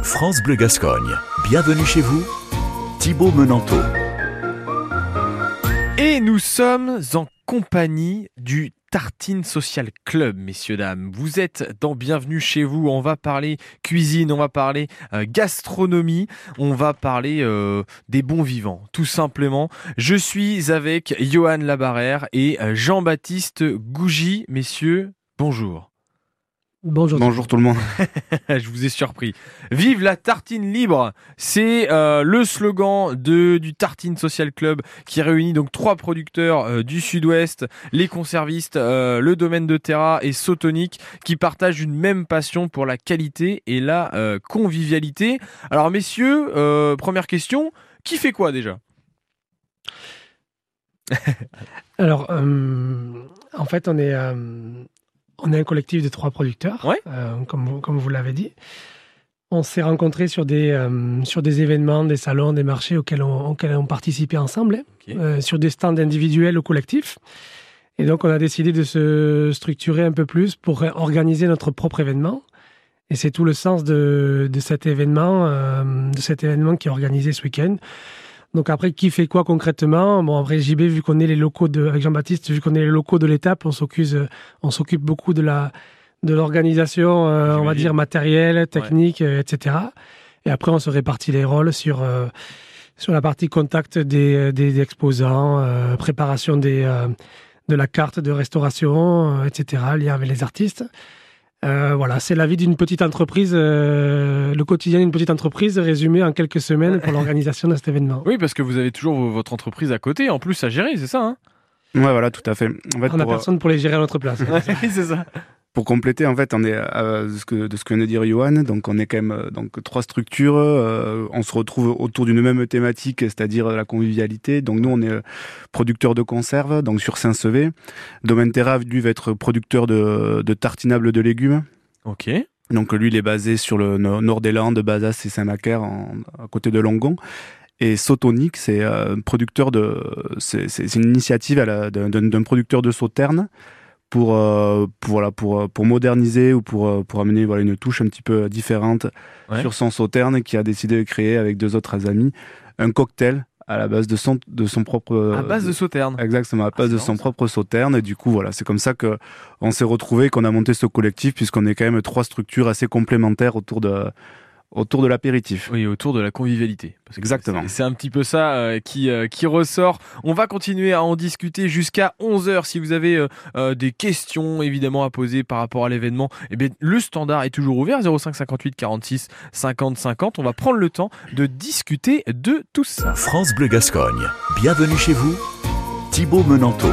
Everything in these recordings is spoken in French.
France Bleu Gascogne, bienvenue chez vous, Thibaut Menanteau. Et nous sommes en compagnie du Tartine Social Club, messieurs, dames. Vous êtes dans Bienvenue chez vous. On va parler cuisine, on va parler gastronomie, on va parler des bons vivants, tout simplement. Je suis avec Johan Labarrère et Jean-Baptiste Gougy. Messieurs, bonjour. Bonjour tout le monde. Je vous ai surpris. Vive la tartine libre, c'est le slogan du Tartine Social Club qui réunit donc 3 producteurs du Sud-Ouest, les conservistes, le domaine de Terra et Sotonic, qui partagent une même passion pour la qualité et la convivialité. Alors messieurs, première question, qui fait quoi déjà ? Alors, en fait, on est un collectif de 3 producteurs, Ouais. comme vous l'avez dit. On s'est rencontrés sur des événements, des salons, des marchés auxquels on participait ensemble, Okay. sur des stands individuels ou collectifs. Et donc, on a décidé de se structurer un peu plus pour organiser notre propre événement. Et c'est tout le sens de cet événement qui est organisé ce week-end. Donc après, qui fait quoi concrètement ? Bon, après JB, avec Jean-Baptiste, vu qu'on est les locaux de l'étape, on s'occupe beaucoup de l'organisation, on va dire matérielle, technique, etc. Et après, on se répartit les rôles sur la partie contact des exposants, préparation de la carte de restauration, etc., lien avec les artistes. Voilà, c'est la vie d'une petite entreprise, le quotidien d'une petite entreprise résumé en quelques semaines pour l'organisation de cet événement. Oui, parce que vous avez toujours votre entreprise à côté, en plus à gérer, c'est ça, hein ? Ouais, voilà, tout à fait. En fait, On n'a personne pour les gérer à notre place. Oui, c'est ça. pour compléter, en fait, on est de ce que vient de dire Johan, donc on est quand même 3 structures. On se retrouve autour d'une même thématique, c'est-à-dire la convivialité. Donc nous, on est producteur de conserves, donc sur Saint-Sevé. Domaine Terra, lui, va être producteur de tartinables de légumes. Ok. Donc lui, il est basé sur le nord des Landes, Bazas et Saint-Macaire, à côté de Longon. Et Sotonic, c'est producteur c'est une initiative d'un producteur de Sauternes pour moderniser ou pour amener une touche un petit peu différente sur son Sauterne, qui a décidé de créer avec 2 autres amis un cocktail à la base de son propre... À base de Sauterne. Exactement, à base de son propre Sauterne. Et du coup, voilà, c'est comme ça qu'on s'est retrouvés, qu'on a monté ce collectif, puisqu'on est quand même 3 structures assez complémentaires autour de l'apéritif. Oui, autour de la convivialité. Parce que exactement. C'est un petit peu ça qui ressort. On va continuer à en discuter jusqu'à 11h. Si vous avez des questions évidemment à poser par rapport à l'événement, eh bien, le standard est toujours ouvert, 05 58 46 50 50. On va prendre le temps de discuter de tout ça. France Bleu Gascogne, bienvenue chez vous, Thibaut Menanteau.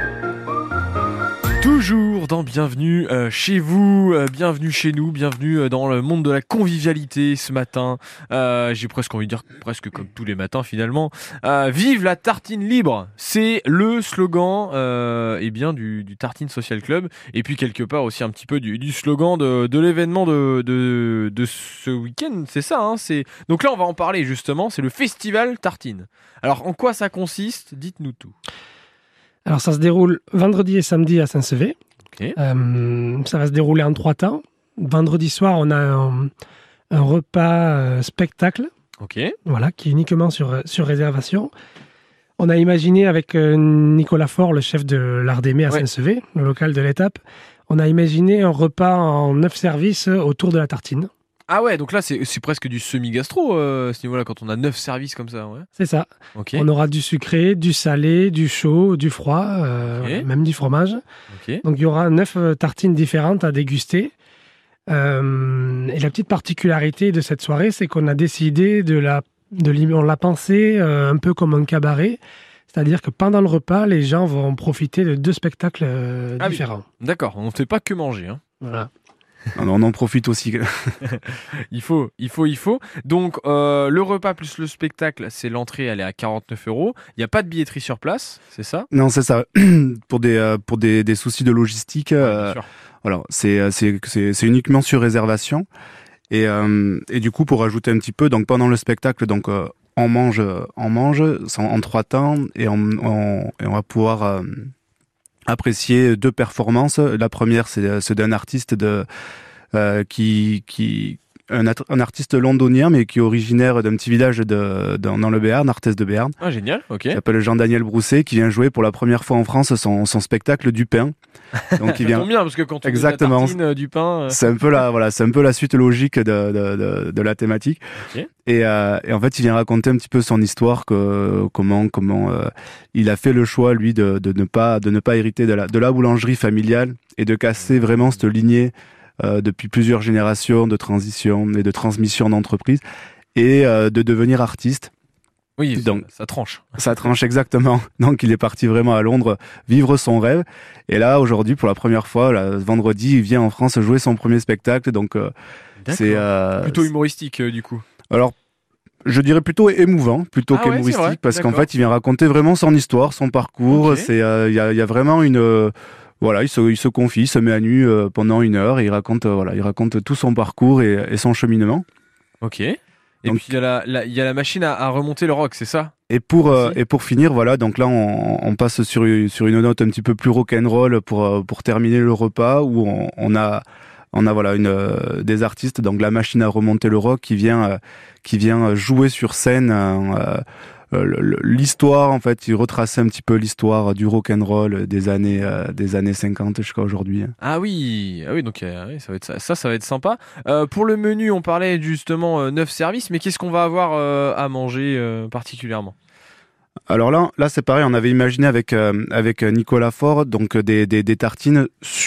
Toujours dans Bienvenue chez vous, bienvenue chez nous, bienvenue dans le monde de la convivialité ce matin. J'ai presque envie de dire, presque comme tous les matins finalement. Vive la tartine libre, c'est le slogan du Tartine Social Club. Et puis quelque part aussi un petit peu du slogan de l'événement de ce week-end, c'est ça, hein, donc là on va en parler justement, c'est le festival Tartine. Alors en quoi ça consiste ? Dites-nous tout. Alors ça se déroule vendredi et samedi à Saint-Sevé. Okay. Ça va se dérouler en 3 temps. Vendredi soir, on a un repas spectacle, voilà, qui est uniquement sur réservation. On a imaginé avec Nicolas Faure, le chef de l'Art d'Aimer à Saint-Sevé, le local de l'étape, on a imaginé un repas en 9 services autour de la tartine. Ah ouais, donc là c'est presque du semi-gastro à ce niveau-là, quand on a 9 services comme ça. Ouais. C'est ça. Okay. On aura du sucré, du salé, du chaud, du froid, même du fromage. Okay. Donc il y aura 9 tartines différentes à déguster. Et la petite particularité de cette soirée, c'est qu'on a décidé on l'a pensé un peu comme un cabaret. C'est-à-dire que pendant le repas, les gens vont profiter de 2 spectacles différents. Oui. D'accord, on ne fait pas que manger. Hein. Voilà. On en profite aussi. Il faut. Donc, le repas plus le spectacle, c'est l'entrée, elle est à 49 €. Il n'y a pas de billetterie sur place, c'est ça ? Non, c'est ça. Pour des soucis de logistique, voilà, c'est uniquement sur réservation. Et du coup, pour ajouter un petit peu, donc pendant le spectacle, donc on mange en 3 temps, et on va pouvoir apprécier 2 performances. La première, c'est d'un artiste qui un artiste londonien, mais qui est originaire d'un petit village dans le Béarn, Arthès de Béarn. Ah, génial, ok. Il s'appelle Jean-Daniel Brousset, qui vient jouer pour la première fois en France son spectacle du pain. Donc il vient. Ça tombe bien, parce que quand on Exactement. dit la tartine, du pain. C'est un peu la suite logique de la thématique. Okay. Et en fait, il vient raconter un petit peu son histoire, comment il a fait le choix, lui, de ne pas hériter de la boulangerie familiale et de casser vraiment cette lignée depuis plusieurs générations de transition et de transmission d'entreprise et de devenir artiste. Oui, donc ça tranche. Ça tranche exactement. Donc il est parti vraiment à Londres vivre son rêve. Et là, aujourd'hui, pour la première fois, vendredi, il vient en France jouer son premier spectacle. Donc c'est plutôt humoristique du coup. Alors, je dirais plutôt émouvant, plutôt qu'humoristique, parce qu'en fait, il vient raconter vraiment son histoire, son parcours. Okay. C'est il y a vraiment une voilà, il se confie, il se met à nu pendant 1 heure et il raconte tout son parcours et son cheminement. Ok. Et donc, puis il y a la machine à remonter le rock, c'est ça ? Et pour finir, voilà, donc là on passe sur une note un petit peu plus rock'n'roll pour terminer le repas où on a voilà des artistes, donc la machine à remonter le rock qui vient jouer sur scène l'histoire, en fait, il retraçait un petit peu l'histoire du rock'n'roll des années 50 jusqu'à aujourd'hui. Ah oui, donc ça va être sympa. Pour le menu, on parlait justement 9 services, mais qu'est-ce qu'on va avoir à manger particulièrement ? Alors là c'est pareil, on avait imaginé avec Nicolas Faure donc des tartines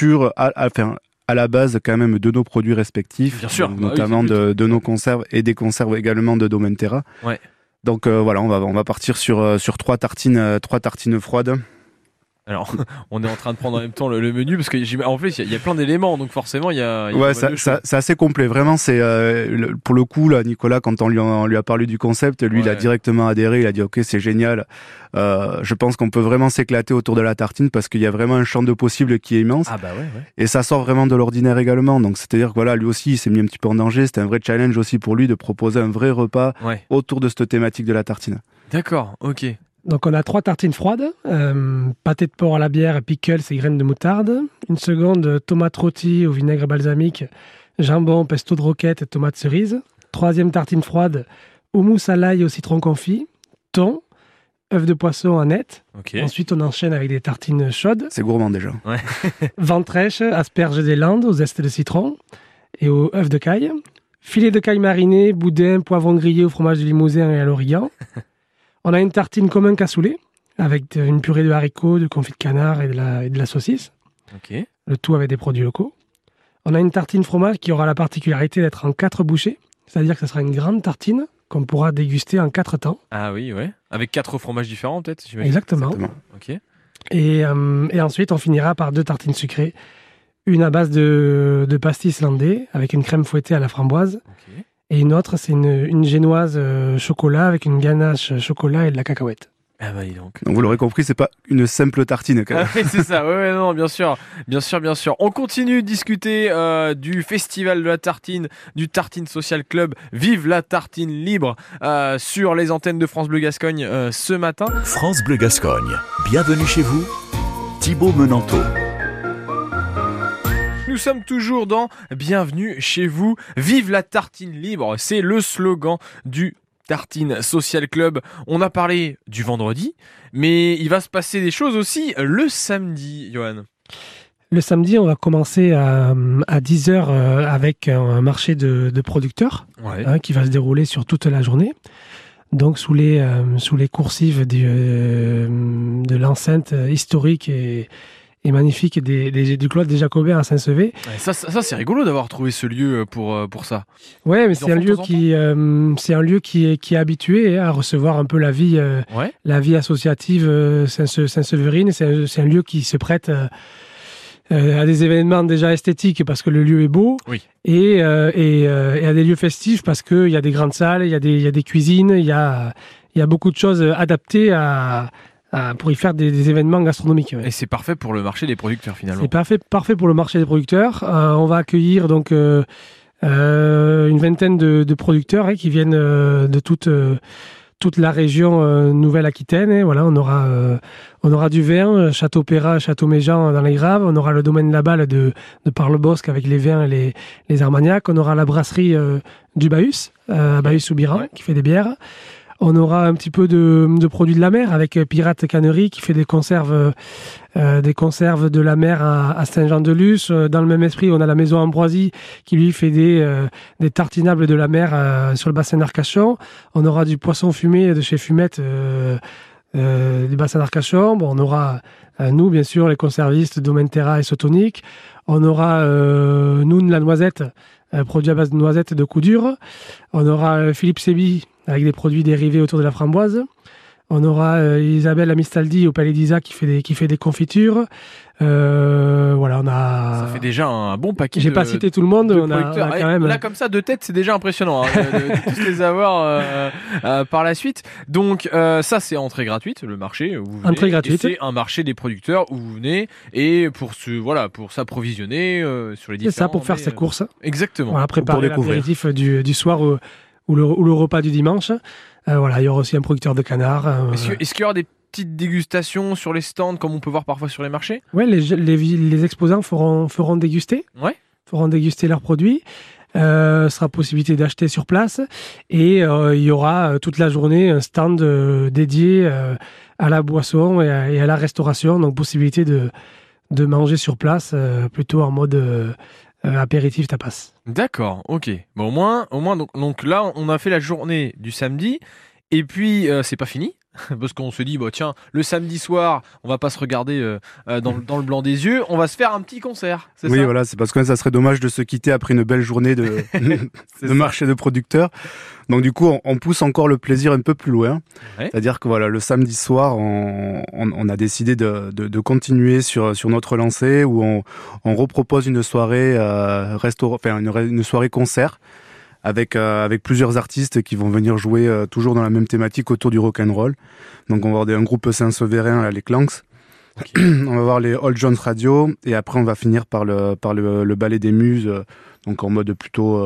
à la base quand même de nos produits respectifs, bien sûr, notamment de nos conserves et des conserves également de Domaine Terra. Ouais. Donc voilà, on va partir sur 3 tartines froides. Alors, on est en train de prendre en même temps le menu parce que en plus il y a plein d'éléments, donc forcément il y a ouais, c'est assez complet. Vraiment, c'est pour le coup là, Nicolas, quand on lui a parlé du concept, lui il a directement adhéré. Il a dit ok, c'est génial. Je pense qu'on peut vraiment s'éclater autour de la tartine parce qu'il y a vraiment un champ de possibles qui est immense. Ah bah ouais. Et ça sort vraiment de l'ordinaire également. Donc c'est-à-dire que voilà, lui aussi il s'est mis un petit peu en danger. C'était un vrai challenge aussi pour lui de proposer un vrai repas autour de cette thématique de la tartine. D'accord, ok. Donc on a 3 tartines froides, pâté de porc à la bière, pickles et graines de moutarde. Une seconde, tomate rôtie au vinaigre balsamique, jambon, pesto de roquette et tomate cerise. 3e tartine froide, houmous à l'ail au citron confit, thon, œufs de poisson à net. Okay. Ensuite on enchaîne avec des tartines chaudes. C'est gourmand déjà. Ouais. Ventrèche, asperges des Landes aux zestes de citron et aux œufs de caille. Filet de caille mariné, boudin, poivron grillé au fromage de Limousin et à l'origan. On a une tartine comme un cassoulet, avec une purée de haricots, de confit de canard et de la saucisse. Okay. Le tout avec des produits locaux. On a une tartine fromage qui aura la particularité d'être en 4 bouchées, c'est-à-dire que ce sera une grande tartine qu'on pourra déguster en 4 temps. Ah oui, ouais. Avec 4 fromages différents peut-être, j'imagine. Exactement. Ok. Et ensuite, on finira par 2 tartines sucrées. Une à base de pastis landais, avec une crème fouettée à la framboise. Okay. Et une autre, c'est une génoise chocolat avec une ganache chocolat et de la cacahuète. Ah bah donc vous l'aurez compris, c'est pas une simple tartine quand même. Ah oui, c'est ça, non, bien sûr. On continue de discuter du festival de la tartine, du Tartine Social Club. Vive la tartine libre sur les antennes de France Bleu Gascogne ce matin. France Bleu Gascogne, bienvenue chez vous, Thibaut Menanteau. Nous sommes toujours dans Bienvenue chez vous, vive la tartine libre, c'est le slogan du Tartine Social Club. On a parlé du vendredi, mais il va se passer des choses aussi le samedi, Johan. Le samedi, on va commencer à 10h avec un marché de producteurs qui va se dérouler sur toute la journée. Donc sous les coursives de l'enceinte historique et magnifique du Cloître des Jacobins à Saint-Sevé. Ouais, ça c'est rigolo d'avoir trouvé ce lieu pour ça. Ouais, mais c'est un lieu qui est habitué à recevoir un peu la vie associative Saint-Severine. C'est un lieu qui se prête à des événements déjà esthétiques parce que le lieu est beau, et à des lieux festifs parce qu'il y a des grandes salles, il y a des cuisines, il y a beaucoup de choses adaptées pour y faire des événements gastronomiques. Ouais. Et c'est parfait pour le marché des producteurs finalement. C'est parfait pour le marché des producteurs. On va accueillir donc une vingtaine de producteurs qui viennent de toute toute la région Nouvelle-Aquitaine. Et voilà, on aura du vin, Château Perrat, Château Méjean dans les Graves. On aura le domaine Laballe de Parlebosc avec les vins et les Armagnacs. On aura la brasserie du Bahus, à Bahus-Soubiran, qui fait des bières. On aura un petit peu de produits de la mer avec Pirate Cannerie qui fait des conserves de la mer à Saint-Jean-de-Luz. Dans le même esprit, on a la maison Ambroisie qui lui fait des tartinables de la mer sur le bassin d'Arcachon. On aura du poisson fumé de chez Fumette du bassin d'Arcachon. Bon, on aura nous, bien sûr, les conservistes Domaine Terra et Sotonic. On aura nous, la noisette, produit à base de noisettes et de coups durs. On aura Philippe Sébi avec des produits dérivés autour de la framboise. On aura Isabelle Amistaldi au Palais d'Isa qui fait des confitures. Voilà, on a. Ça fait déjà un bon paquet. J'ai pas cité tout le monde. On a quand même. Là, comme ça, de tête, c'est déjà impressionnant de tous les avoir par la suite. Donc, ça, c'est entrée gratuite, le marché. Où vous venez, entrée gratuite. C'est un marché des producteurs où vous venez et pour s'approvisionner sur les différents. C'est ça, pour faire ses courses. Exactement. Voilà, préparer l'apéritif du soir ou le repas du dimanche. Voilà, il y aura aussi un producteur de canard. Est-ce qu'il y aura des petites dégustations sur les stands comme on peut voir parfois sur les marchés? Ouais, les exposants feront déguster. Ouais. Feront déguster leurs produits. Sera possibilité d'acheter sur place et il y aura toute la journée un stand dédié à la boisson et à la restauration, donc possibilité de manger sur place plutôt en mode apéritif tapas. D'accord, ok. Bon, au moins donc là, on a fait la journée du samedi, et puis c'est pas fini, parce qu'on se dit, bah, tiens, le samedi soir, on va pas se regarder dans le blanc des yeux, on va se faire un petit concert, c'est ça? Oui, voilà, c'est parce que ça serait dommage de se quitter après une belle journée de marché de producteurs. Donc du coup, on pousse encore le plaisir un peu plus loin. Ouais. C'est-à-dire que voilà, le samedi soir, on a décidé de continuer sur notre lancée où on repropose une soirée une soirée concert avec plusieurs artistes qui vont venir jouer toujours dans la même thématique autour du rock'n'roll. Donc on va avoir un groupe Saint-Severin, les Clanks. Okay. On va voir les All Jones Radio et après on va finir par le Ballet des Muses, donc en mode plutôt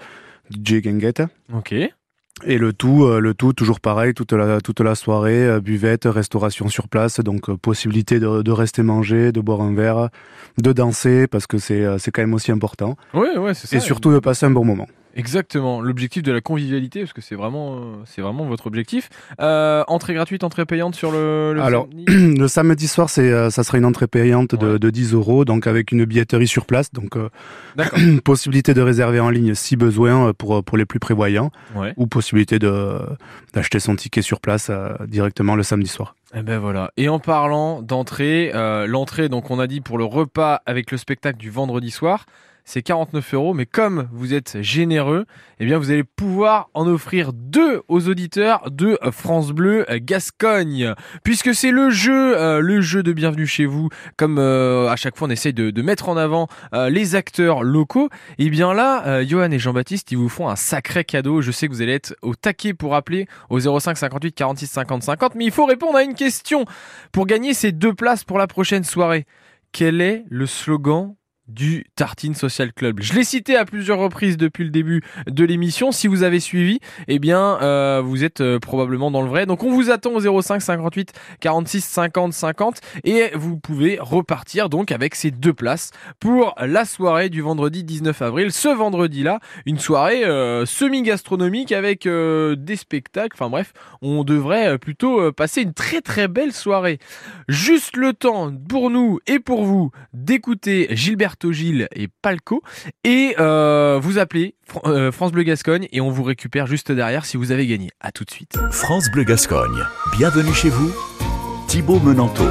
DJ Ganguette. Ok. Et le tout toujours pareil, toute la soirée, buvette, restauration sur place, donc possibilité de rester manger, de boire un verre, de danser parce que c'est quand même aussi important. Ouais, c'est ça. Et surtout de passer un bon moment. Exactement, l'objectif de la convivialité, parce que c'est vraiment votre objectif. Entrée gratuite, entrée payante sur le Alors, samedi. Le samedi soir, ça sera une entrée payante de 10 €, donc avec une billetterie sur place, donc possibilité de réserver en ligne si besoin pour les plus prévoyants, ou possibilité d'acheter son ticket sur place directement le samedi soir. Et ben voilà. Et en parlant d'entrée, l'entrée, donc on a dit pour le repas avec le spectacle du vendredi soir, c'est 49 €, mais comme vous êtes généreux, eh bien vous allez pouvoir en offrir 2 aux auditeurs de France Bleu Gascogne, puisque c'est le jeu de Bienvenue chez vous. Comme à chaque fois on essaye de mettre en avant les acteurs locaux, et bien là, Johan et Jean-Baptiste, ils vous font un sacré cadeau. Je sais que vous allez être au taquet pour appeler au 05 58 46 50 50, mais il faut répondre à une question pour gagner ces 2 places pour la prochaine soirée. Quel est le slogan du Tartine Social Club? Je l'ai cité à plusieurs reprises depuis le début de l'émission. Si vous avez suivi, eh bien vous êtes probablement dans le vrai. Donc on vous attend au 05 58 46 50 50 et vous pouvez repartir donc avec ces 2 places pour la soirée du vendredi 19 avril. Ce vendredi-là, une soirée semi-gastronomique avec des spectacles. Enfin bref, on devrait plutôt passer une très très belle soirée. Juste le temps pour nous et pour vous d'écouter Gilberto Gil et Palco et vous appelez France Bleu Gascogne et on vous récupère juste derrière si vous avez gagné. À tout de suite. France Bleu Gascogne, bienvenue chez vous, Thibaut Menanteau.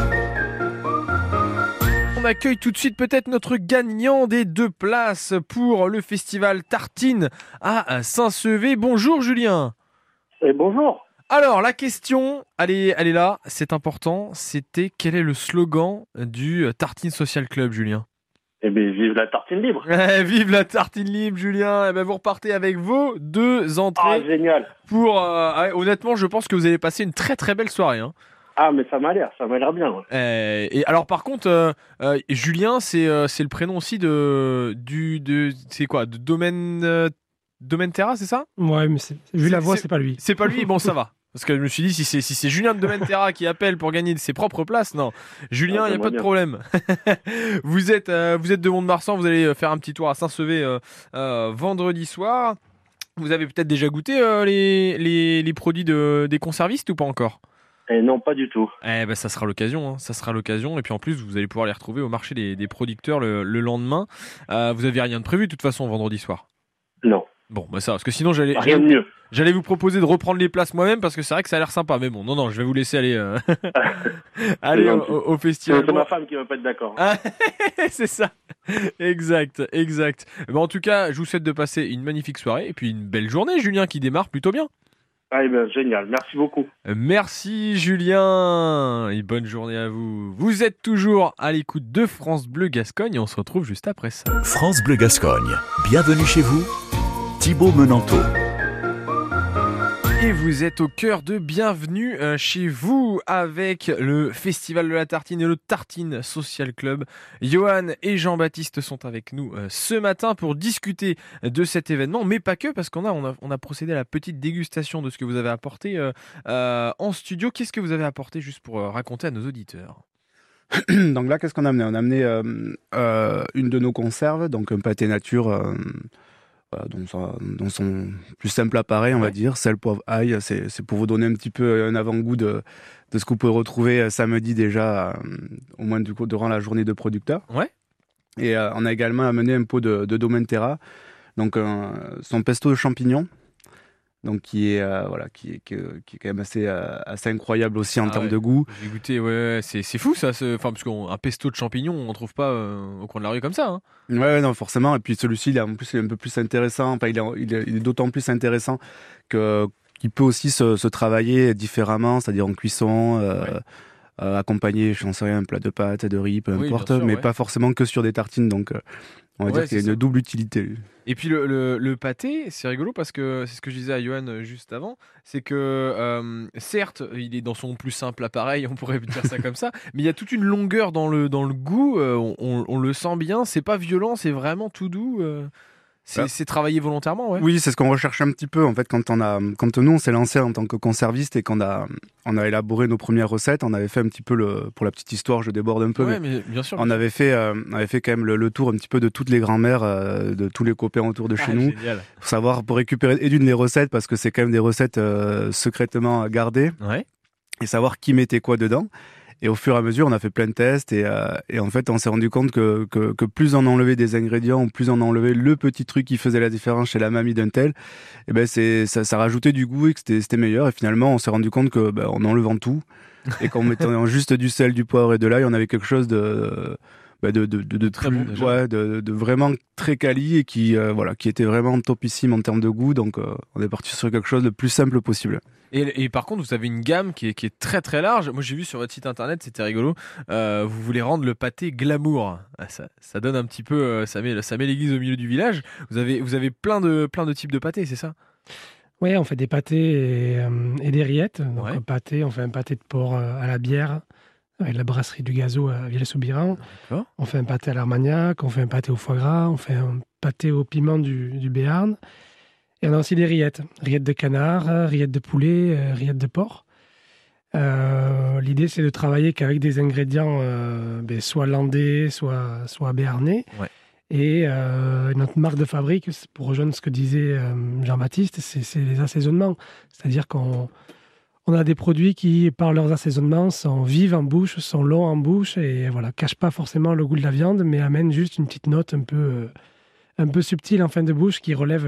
On accueille tout de suite peut-être notre gagnant des 2 places pour le festival Tartine à Saint-Sevé. Bonjour Julien. Et bonjour. Alors la question, elle est là, c'est important, c'était quel est le slogan du Tartine Social Club, Julien? Eh bien, vive la tartine libre. Vive la tartine libre, Julien. Eh ben, vous repartez avec vos 2 entrées. Ah, génial. Pour, honnêtement, je pense que vous allez passer une très très belle soirée. Hein. Ah, mais ça m'a l'air bien. Ouais. Et alors, par contre, Julien, c'est le prénom aussi c'est quoi, de Domaine Terra, c'est ça? Ouais, mais vu la voix, c'est pas lui. C'est pas lui. Bon, ça va. Parce que je me suis dit, si c'est Julien de Dementera qui appelle pour gagner ses propres places, non. Julien, il n'y a pas de problème. Vous êtes de Mont-de-Marsan, vous allez faire un petit tour à Saint-Sevé vendredi soir. Vous avez peut-être déjà goûté les produits des conservistes ou pas encore ? Non, pas du tout. Ça sera l'occasion, hein. Ça sera l'occasion. Et puis en plus, vous allez pouvoir les retrouver au marché des producteurs le lendemain. Vous avez rien de prévu de toute façon vendredi soir ? Non. Bon, ça, parce que sinon rien de mieux. J'allais vous proposer de reprendre les places moi-même parce que c'est vrai que ça a l'air sympa. Mais bon, non, je vais vous laisser aller, aller au festival. C'est ma femme qui va pas être d'accord. C'est ça. Exact. En tout cas, je vous souhaite de passer une magnifique soirée et puis une belle journée, Julien, qui démarre plutôt bien. Génial, merci beaucoup. Merci Julien et bonne journée à vous. Vous êtes toujours à l'écoute de France Bleu Gascogne et on se retrouve juste après ça. France Bleu Gascogne, bienvenue chez vous, Thibaut Menanteau. Et vous êtes au cœur de Bienvenue chez vous avec le Festival de la Tartine et le Tartine Social Club. Johan et Jean-Baptiste sont avec nous ce matin pour discuter de cet événement, mais pas que, parce qu'on a procédé à la petite dégustation de ce que vous avez apporté en studio. Qu'est-ce que vous avez apporté juste pour raconter à nos auditeurs ? Donc là, qu'est-ce qu'on a amené ? On a amené une de nos conserves, donc un pâté nature... dans son plus simple appareil, on va dire, sel, poivre, ail. C'est pour vous donner un petit peu un avant-goût de ce que vous pouvez retrouver samedi déjà, au moins du coup, durant la journée de producteur. Ouais. Et on a également amené un pot de Dementera, donc son pesto de champignons, donc qui est quand même assez incroyable aussi en termes de goût. J'ai goûté, ouais, c'est fou ça, parce qu'un pesto de champignons, on ne trouve pas au coin de la rue comme ça. Hein. Ouais, non, forcément. Et puis celui-ci, il est un peu plus intéressant. Enfin, il est d'autant plus intéressant qu'il peut aussi se travailler différemment, c'est-à-dire en cuisson. Accompagné, je n'en sais rien, un plat de pâtes, de riz, peu importe, mais pas forcément que sur des tartines. Donc, on va dire qu'il y a une double utilité. Et puis le pâté, c'est rigolo parce que c'est ce que je disais à Johan juste avant, c'est que certes, il est dans son plus simple appareil, on pourrait dire ça comme ça, mais il y a toute une longueur dans le goût, on le sent bien, c'est pas violent, c'est vraiment tout doux. C'est travaillé volontairement, ouais. Oui, c'est ce qu'on recherche un petit peu en fait quand nous on s'est lancé en tant que conserviste et qu'on a élaboré nos premières recettes, on avait fait un petit peu pour la petite histoire, je déborde un peu, mais bien sûr. On avait fait quand même le tour un petit peu de toutes les grand-mères, de tous les copains autour de chez nous, pour savoir, pour récupérer les recettes parce que c'est quand même des recettes secrètement gardées, et savoir qui mettait quoi dedans. Et au fur et à mesure, on a fait plein de tests et en fait, on s'est rendu compte que plus on enlevait des ingrédients ou plus on enlevait le petit truc qui faisait la différence chez la mamie d'un tel, et ben ça rajoutait du goût et que c'était meilleur. Et finalement, on s'est rendu compte que en enlevant tout et qu'en mettant juste du sel, du poivre et de l'ail, on avait quelque chose de très bon déjà. de vraiment très quali et qui était vraiment topissime en termes de goût. Donc, on est parti sur quelque chose de plus simple possible. Et par contre, vous avez une gamme qui est très très large. Moi, j'ai vu sur votre site internet, c'était rigolo. Vous voulez rendre le pâté glamour. Ça donne un petit peu, ça met l'église au milieu du village. Vous avez plein de types de pâtés, c'est ça ? Oui, on fait des pâtés et des rillettes. Donc, on fait un pâté de porc à la bière avec la brasserie du Gazo à Villers-Soubiran. On fait un pâté à l'armagnac, on fait un pâté au foie gras, on fait un pâté au piment du Béarn. Et on a aussi des rillettes de canard, rillettes de poulet, rillettes de porc. L'idée, c'est de travailler qu'avec des ingrédients soit landais, soit béarnais. Ouais. Et notre marque de fabrique, pour rejoindre ce que disait Jean-Baptiste, c'est les assaisonnements. C'est-à-dire qu'on a des produits qui, par leurs assaisonnements, sont vifs en bouche, sont longs en bouche et cachent pas forcément le goût de la viande, mais amènent juste une petite note un peu subtile en fin de bouche qui relève.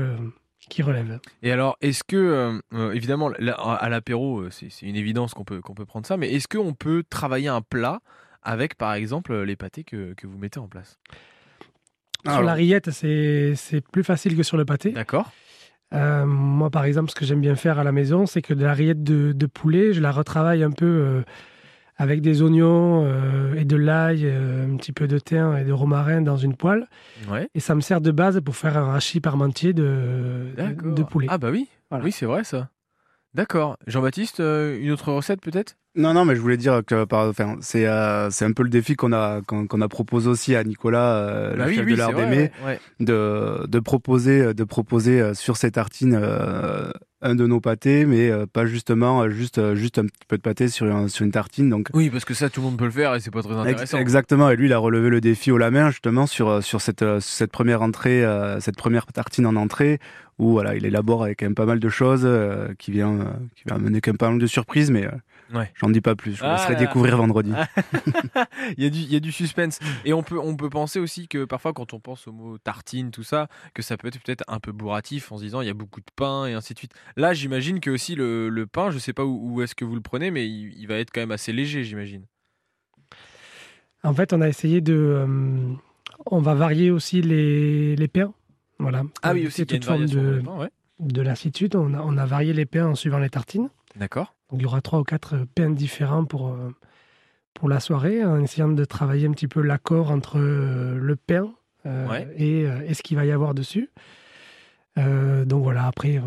Et alors, est-ce que, évidemment, là, à l'apéro, c'est une évidence qu'on peut prendre ça, mais est-ce qu'on peut travailler un plat avec, par exemple, les pâtés que vous mettez en place ? Sur la rillette, c'est plus facile que sur le pâté. D'accord. Moi, par exemple, ce que j'aime bien faire à la maison, c'est que de la rillette de poulet, je la retravaille un peu avec des oignons et de l'ail, un petit peu de thym et de romarin dans une poêle. Ouais. Et ça me sert de base pour faire un hachis parmentier de poulet. Ah bah oui, oui c'est vrai ça. D'accord. Jean-Baptiste, une autre recette peut-être ? Non, mais je voulais dire que c'est un peu le défi qu'on a proposé aussi à Nicolas, le chef de l'art d'aimer, de proposer sur ces tartines de nos pâtés, mais pas justement juste un petit peu de pâté sur une tartine. Donc oui, parce que ça tout le monde peut le faire et c'est pas très intéressant. Exactement. Et lui, il a relevé le défi haut la main justement sur cette première entrée, cette première tartine en entrée, où voilà, il élabore avec quand même pas mal de choses qui vient amener quand même pas mal de surprises, mais j'en dis pas plus. Je vous laisserai découvrir vendredi. Il y a du suspense. Et on peut penser aussi que parfois, quand on pense au mot tartine, tout ça, que ça peut être peut-être un peu bourratif en se disant il y a beaucoup de pain et ainsi de suite. Là, j'imagine que aussi le pain, je sais pas où est-ce que vous le prenez, mais il va être quand même assez léger, j'imagine. En fait, on a essayé on va varier aussi les pains. Voilà. Ah oui, aussi, toute forme de lassitude. On a varié les pains en suivant les tartines. D'accord. Donc, il y aura 3 ou 4 pains différents pour la soirée, en essayant de travailler un petit peu l'accord entre le pain et ce qu'il va y avoir dessus. Donc voilà, après,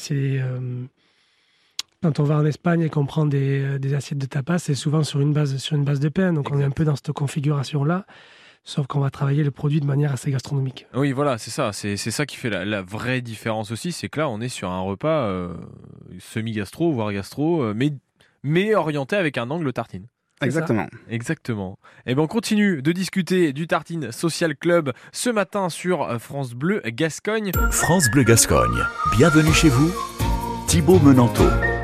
quand on va en Espagne et qu'on prend des assiettes de tapas, c'est souvent sur une base de pain. Donc on est un peu dans cette configuration-là. Sauf qu'on va travailler le produit de manière assez gastronomique. Oui, voilà, c'est ça. C'est ça qui fait la vraie différence aussi. C'est que là, on est sur un repas semi-gastro, voire gastro, mais orienté avec un angle tartine. Exactement. Et bien, on continue de discuter du Tartine Social Club ce matin sur France Bleu Gascogne. France Bleu Gascogne. Bienvenue chez vous, Thibaut Menanteau.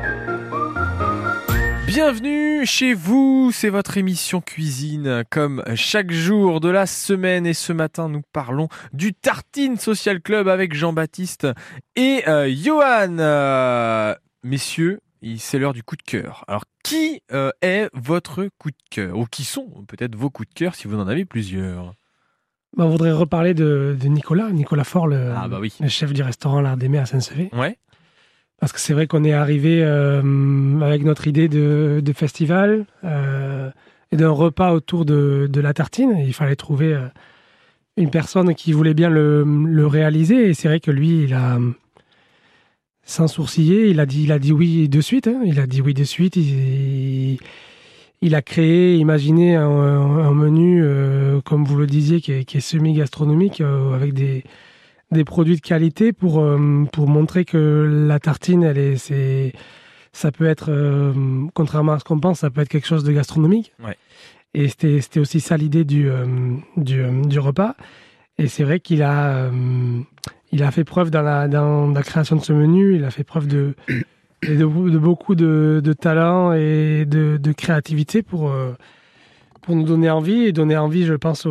Bienvenue chez vous, c'est votre émission cuisine comme chaque jour de la semaine et ce matin nous parlons du Tartine Social Club avec Jean-Baptiste et Johan. Messieurs, c'est l'heure du coup de cœur. Alors qui est votre coup de cœur ou qui sont peut-être vos coups de cœur si vous en avez plusieurs? On voudrait reparler de Nicolas Faure, le chef du restaurant L'Art d'Aimer à Saint-Sevé. Ouais. Parce que c'est vrai qu'on est arrivé avec notre idée de festival et d'un repas autour de la tartine. Il fallait trouver une personne qui voulait bien le réaliser. Et c'est vrai que lui, il a, sans sourciller, il a dit oui de suite. Il a dit oui de suite. Il a créé, imaginé un menu, comme vous le disiez, qui est semi-gastronomique, avec des produits de qualité pour montrer que la tartine, ça peut être, contrairement à ce qu'on pense, ça peut être quelque chose de gastronomique. Ouais. Et c'était aussi ça l'idée du repas. Et c'est vrai qu'il a fait preuve dans la création de ce menu, il a fait preuve de beaucoup de talent et de créativité pour nous donner envie, je pense,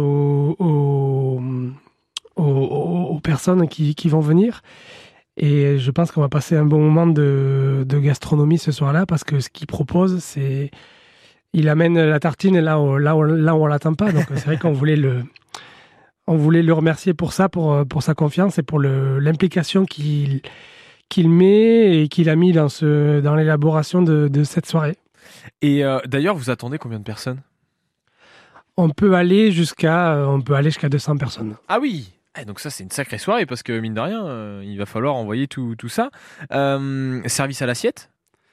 aux personnes qui vont venir. Et je pense qu'on va passer un bon moment de gastronomie ce soir-là, parce que ce qu'il propose, c'est... Il amène la tartine là où on l'attend pas. Donc c'est vrai qu'on voulait le remercier pour ça, pour sa confiance et pour l'implication qu'il met et qu'il a mis dans l'élaboration de cette soirée. Et d'ailleurs, vous attendez combien de personnes? On peut aller jusqu'à 200 personnes. Ah oui! Donc ça, c'est une sacrée soirée, parce que mine de rien, il va falloir envoyer tout ça. Service à l'assiette?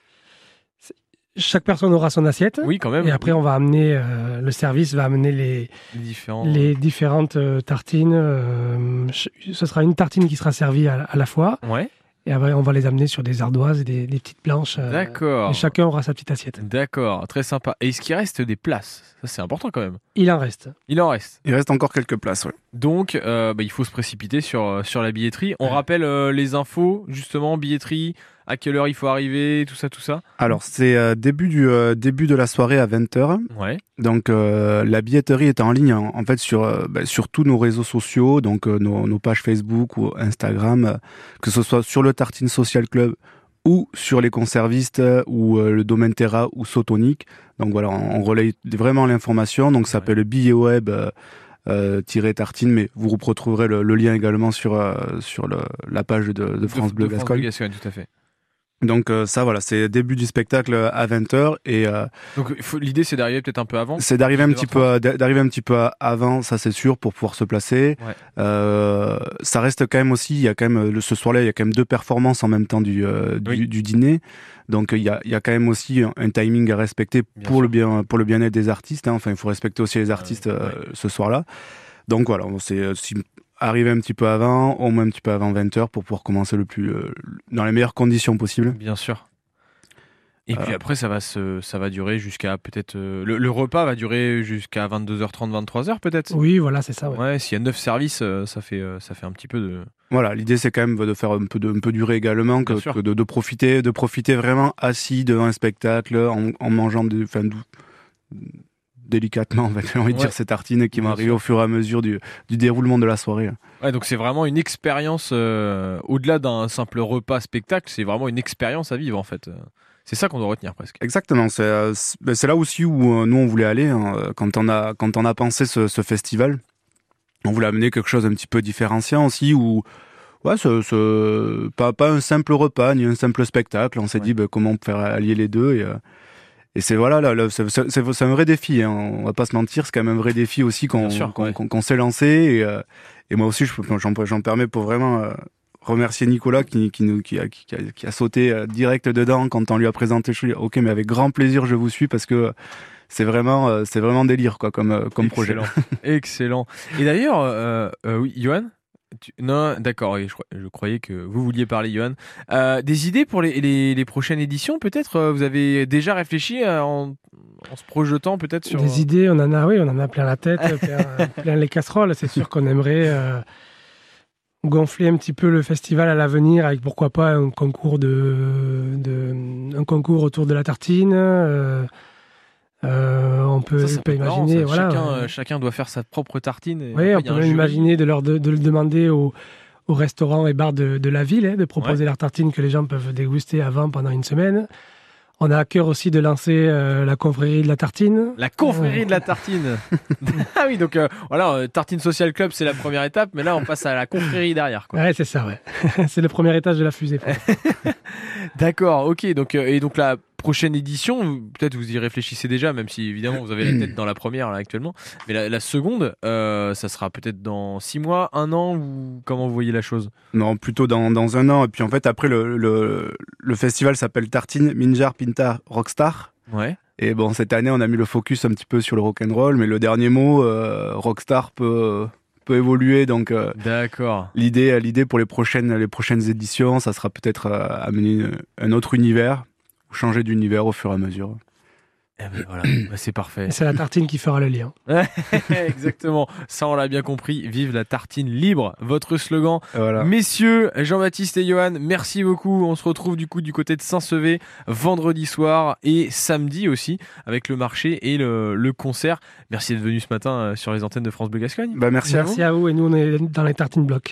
Chaque personne aura son assiette. Oui, quand même. Et après, on va amener, le service va amener les différentes tartines. Ce sera une tartine qui sera servie à la fois. Ouais. Et après, on va les amener sur des ardoises et des petites planches. D'accord. Et chacun aura sa petite assiette. D'accord, très sympa. Et est-ce qu'il reste des places? Ça, c'est important quand même. Il en reste. Il reste encore quelques places, oui. Donc, il faut se précipiter sur la billetterie. On rappelle les infos, justement, billetterie, à quelle heure il faut arriver, tout ça. Alors, c'est début de la soirée à 20h. Ouais. Donc, la billetterie est en ligne, en fait, sur tous nos réseaux sociaux, donc nos pages Facebook ou Instagram, que ce soit sur le Tartine Social Club ou sur les conservistes ou le domaine Terra ou Sotonic. Donc voilà, on relaye vraiment l'information. Donc ça s'appelle le billet web tartine, mais vous retrouverez le lien également sur la page de France Bleu Gascogne. Tout à fait. Donc ça, voilà, c'est début du spectacle à 20h. Et donc l'idée, c'est d'arriver peut-être un peu avant. C'est d'arriver un petit peu avant, ça c'est sûr, pour pouvoir se placer. Ouais. Ça reste quand même aussi, il y a quand même ce soir-là, il y a quand même 2 performances en même temps du dîner. Donc il y a quand même aussi un timing à respecter pour le bien-être des artistes. Enfin, il faut respecter aussi les artistes ce soir-là. Donc voilà, c'est arriver un petit peu avant, au moins un petit peu avant 20h pour pouvoir commencer dans les meilleures conditions possibles. Bien sûr. Et puis après, ça va durer jusqu'à peut-être... le repas va durer jusqu'à 22h30, 23h peut-être. Oui, voilà, c'est ça. Ouais, s'il y a 9 services, ça fait un petit peu de... Voilà, l'idée c'est quand même de faire un peu durer également, de profiter vraiment assis devant un spectacle, en mangeant délicatement, j'ai envie de dire, ces tartines qui vont arriver au fur et à mesure du déroulement de la soirée. Ouais, donc c'est vraiment une expérience, au-delà d'un simple repas spectacle, c'est vraiment une expérience à vivre en fait. C'est ça qu'on doit retenir presque. Exactement, c'est là aussi où nous on voulait aller, hein, quand on a pensé ce festival. On voulait amener quelque chose un petit peu différenciant aussi, où pas un simple repas ni un simple spectacle. On s'est dit comment faire allier les deux, et c'est c'est un vrai défi, hein, on va pas se mentir, c'est quand même un vrai défi aussi qu'on s'est lancé, et moi aussi j'en permets pour vraiment remercier Nicolas qui a sauté direct dedans quand on lui a présenté. Je lui ai dit, ok, mais avec grand plaisir je vous suis, parce que c'est vraiment délire quoi comme projet. Excellent. Et d'ailleurs, oui, Johan. Non, d'accord. Je croyais que vous vouliez parler, Johan. Des idées pour les prochaines éditions, peut-être. Vous avez déjà réfléchi en se projetant peut-être sur... Des idées, on en a plein la tête, plein les casseroles. C'est sûr qu'on aimerait gonfler un petit peu le festival à l'avenir avec, pourquoi pas, un concours un concours autour de la tartine. On peut imaginer, chacun doit faire sa propre tartine. Oui, on peut même imaginer de le demander aux restaurants et bars de la ville, de proposer leurs tartines que les gens peuvent déguster avant, pendant une semaine. On a à cœur aussi de lancer la confrérie de la tartine. La confrérie de la tartine. Ah oui, donc Tartine Social Club, c'est la première étape, mais là on passe à la confrérie derrière, quoi. Ouais, c'est ça, ouais. C'est le premier étage de la fusée. D'accord, ok. Donc la prochaine édition, peut-être vous y réfléchissez déjà, même si évidemment vous avez la tête dans la première là actuellement, mais la seconde, ça sera peut-être dans 6 mois, 1 an, ou comment vous voyez la chose? Non, plutôt dans 1 an. Et puis en fait, après le festival s'appelle Tartine Minjar Pinta Rockstar. Ouais. Et bon, cette année on a mis le focus un petit peu sur le rock'n'roll, mais le dernier mot, Rockstar peut évoluer, donc d'accord. L'idée pour les prochaines éditions, ça sera peut-être amener un autre univers, ou changer d'univers au fur et à mesure. Eh ben voilà, c'est parfait. Et c'est la tartine qui fera le lien. Exactement, ça on l'a bien compris. Vive la tartine libre, votre slogan. Voilà. Messieurs, Jean-Baptiste et Johan, merci beaucoup. On se retrouve du côté de Saint-Sevé vendredi soir et samedi aussi avec le marché et le concert. Merci d'être venu ce matin sur les antennes de France Bleu Gascogne. Merci à vous. Merci à vous, et nous on est dans les tartines blocs.